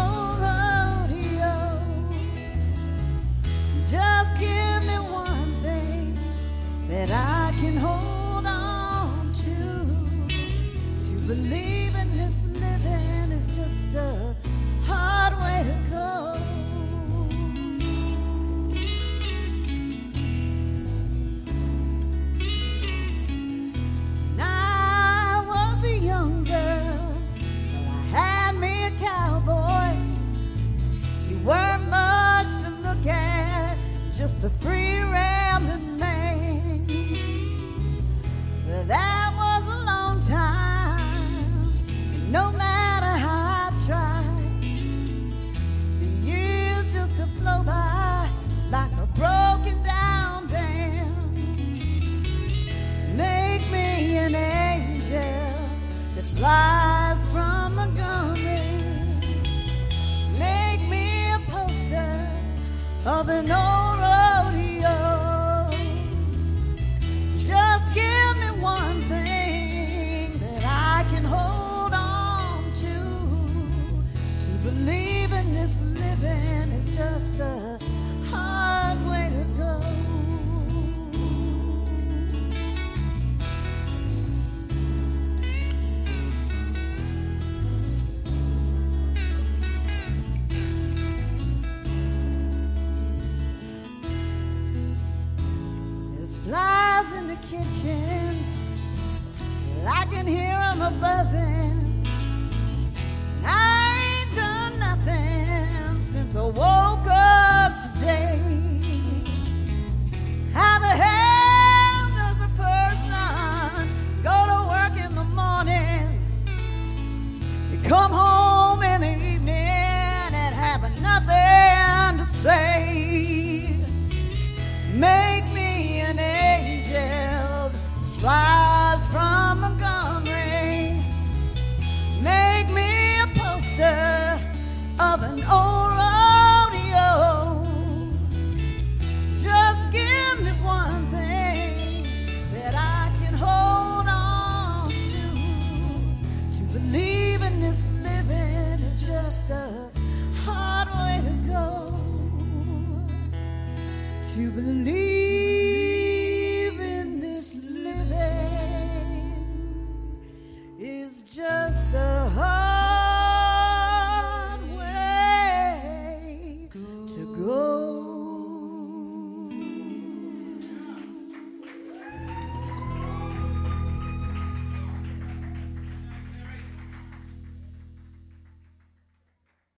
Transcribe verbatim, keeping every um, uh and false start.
old rodeo. Just give me one thing that I can hold on to. To believe in this living is just a hard way to go. When I was a young girl, well, I had me a cowboy. He weren't much to look at, just a free rambling man. But that was a long time, and no matter how I tried, the years just to flow by like a broken down dam. Make me an angel that flies from Montgomery. Make me a poster of an old rodeo. Just give me one thing that I can hold on to. To believe in this living is just a hard way to go. There's flies in the kitchen, I can hear them a buzzing. I ain't done nothing since I woke up today. How the hell does a person go to work in the morning, you come home in the evening and have nothing to say? Make me an angel that flies from Montgomery. Make me a poster of an old